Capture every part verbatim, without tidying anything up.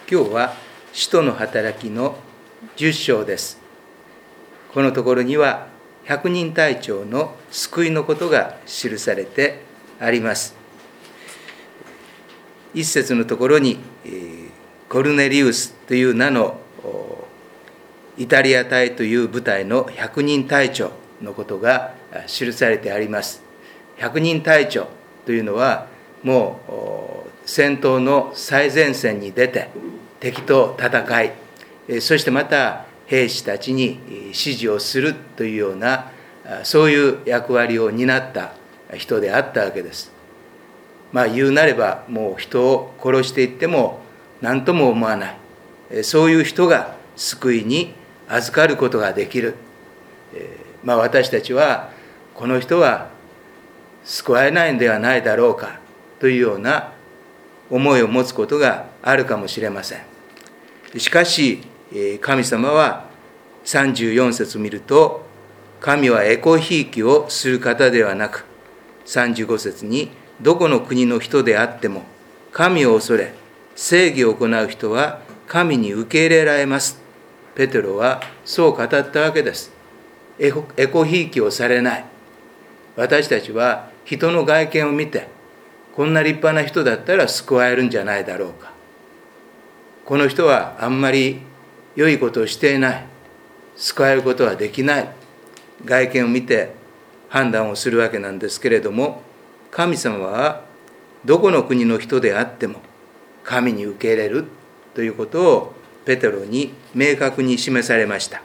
今日は使徒の働きのじゅっ章です。このところには百人隊長の救いのことが記されてあります。一節のところにコルネリウスという名のイタリア隊という部隊の百人隊長のことが記されてあります。百人隊長というのはもう戦闘の最前線に出て敵と戦い、そしてまた兵士たちに指示をするというようなそういう役割を担った人であったわけです。まあ言うなればもう人を殺していっても何とも思わない、そういう人が救いに預かることができる。まあ私たちはこの人は救われないのではないだろうかというような思いを持つことがあるかもしれません。しかし神様はさんじゅうよん節を見ると、神はエコひいきをする方ではなく、さんじゅうご節にどこの国の人であっても神を恐れ正義を行う人は神に受け入れられます。ペテロはそう語ったわけです。エコ、エコひいきをされない。私たちは人の外見を見て、こんな立派な人だったら救われるんじゃないだろうか。この人はあんまり良いことをしていない。救われることはできない。外見を見て判断をするわけなんですけれども、神様はどこの国の人であっても神に受け入れるということをペテロに明確に示されました。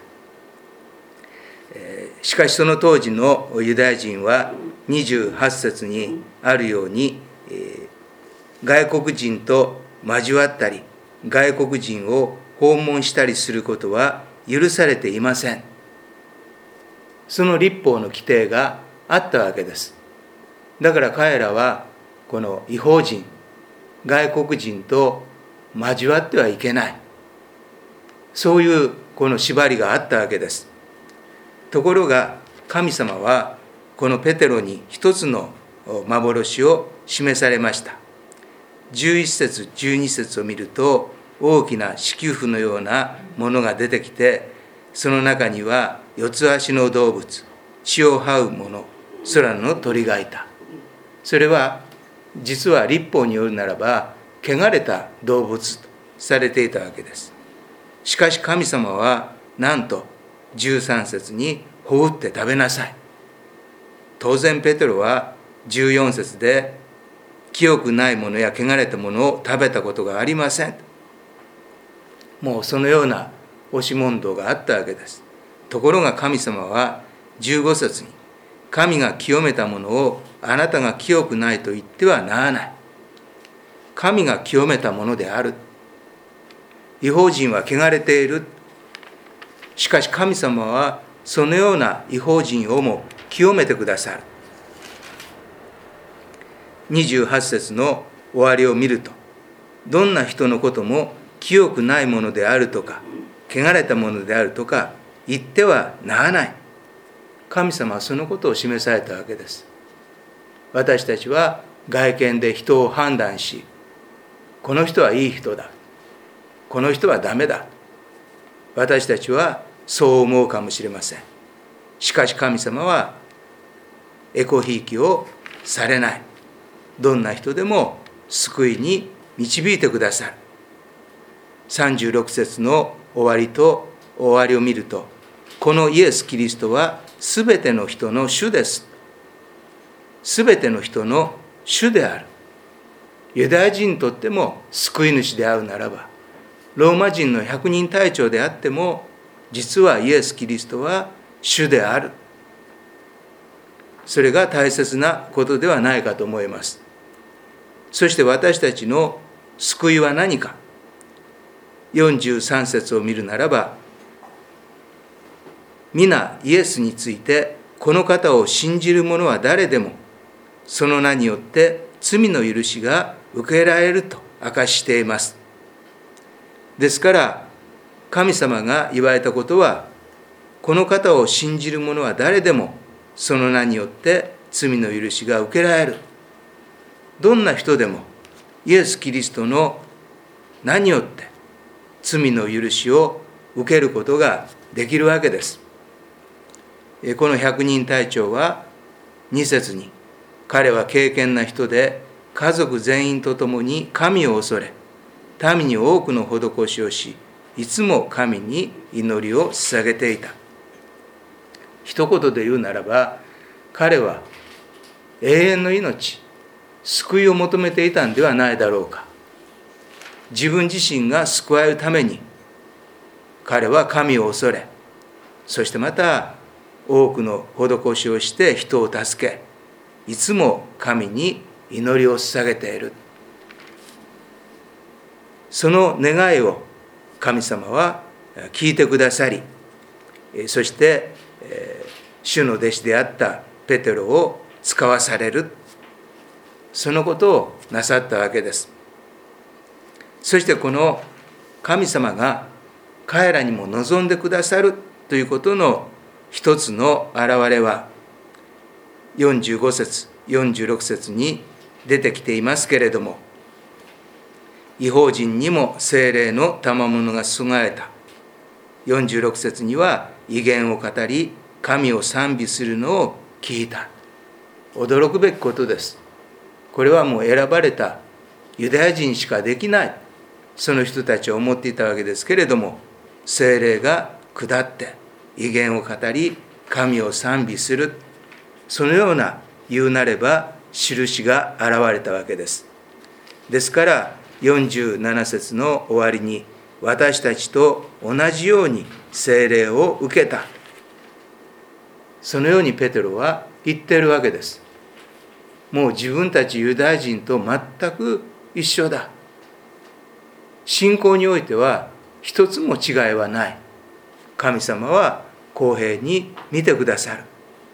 しかしその当時のユダヤ人はにじゅうはち節にあるように、外国人と交わったり外国人を訪問したりすることは許されていません。その律法の規定があったわけです。だから彼らはこの異邦人、外国人と交わってはいけない、そういうこの縛りがあったわけです。ところが神様はこのペテロに一つの幻を示されました。じゅういち節じゅうに節を見ると、大きな四球符のようなものが出てきて、その中には四つ足の動物、地を這うもの、空の鳥がいた。それは実は律法によるならば汚れた動物とされていたわけです。しかし神様はなんとじゅうさん節に放って食べなさい。当然ペテロはじゅうよん節で清くないものや汚れたものを食べたことがありません。もうそのような押し問答があったわけです。ところが神様はじゅうご節に、神が清めたものをあなたが清くないと言ってはならない。神が清めたものである。異邦人は汚れている。しかし神様はそのような異邦人をも清めてくださる。にじゅうはち節の終わりを見ると、どんな人のことも清くないものであるとか汚れたものであるとか言ってはならない。神様はそのことを示されたわけです。私たちは外見で人を判断し、この人はいい人だ、この人はダメだ、私たちはそう思うかもしれません。しかし神様はエコひいきをされない。どんな人でも救いに導いてくださる。さんじゅうろく節の終わりと終わりを見ると、このイエス・キリストはすべての人の主です。すべての人の主である。ユダヤ人にとっても救い主であるならば、ローマ人の百人隊長であっても、実はイエス・キリストは主である。それが大切なことではないかと思います。そして私たちの救いは何か。よんじゅうさん節を見るならば、皆イエスについてこの方を信じる者は誰でもその名によって罪の許しが受けられると明かししています。ですから神様が言われたことは、この方を信じる者は誰でもその名によって罪の許しが受けられる。どんな人でもイエス・キリストの名によって罪の許しを受けることができるわけです。この百人隊長はに節に、彼は敬虔な人で家族全員と共に神を恐れ、民に多くの施しをし、いつも神に祈りを捧げていた。一言で言うならば、彼は永遠の命、救いを求めていたんではないだろうか。自分自身が救われるために、彼は神を恐れ、そしてまた多くの施しをして人を助け、いつも神に祈りを捧げている。その願いを神様は聞いてくださり、そして主の弟子であったペテロを使わされる、そのことをなさったわけです。そしてこの神様が彼らにも望んでくださるということの一つの現れは、よんじゅうご節、よんじゅうろく節に出てきていますけれども、異邦人にも聖霊の賜物が注がれた。よんじゅうろく節には異言を語り、神を賛美するのを聞いた。驚くべきことです。これはもう選ばれたユダヤ人しかできない、その人たちは思っていたわけですけれども、聖霊が下って異言を語り、神を賛美する、そのような言うなれば印が現れたわけです。ですからよんじゅうなな節の終わりに、私たちと同じように聖霊を受けた、そのようにペテロは言っているわけです。もう自分たちユダヤ人と全く一緒だ。信仰においては一つも違いはない。神様は公平に見てくださる。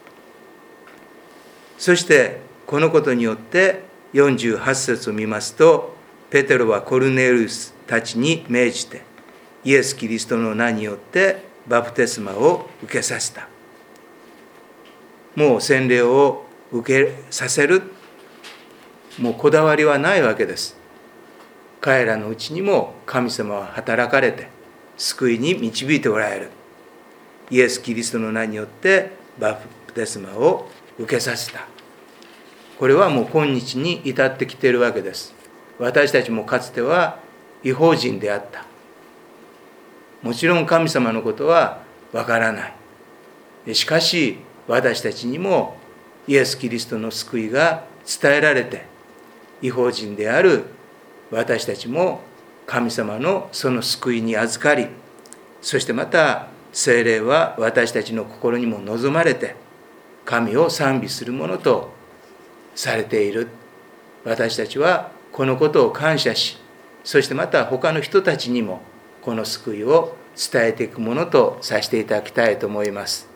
そしてこのことによってよんじゅうはち節を見ますと、ペテロはコルネリウスたちに命じて、イエス・キリストの名によってバプテスマを受けさせた。もう洗礼を受けさせる、もうこだわりはないわけです。彼らのうちにも神様は働かれて救いに導いておられる。イエス・キリストの名によってバプテスマを受けさせた。これはもう今日に至ってきているわけです。私たちもかつては異邦人であった。もちろん神様のことはわからない。しかし私たちにもイエス・キリストの救いが伝えられて、異邦人である私たちも神様のその救いに預かり、そしてまた聖霊は私たちの心にも望まれて、神を賛美するものとされている。私たちはこのことを感謝し、そしてまた他の人たちにもこの救いを伝えていくものとさせていただきたいと思います。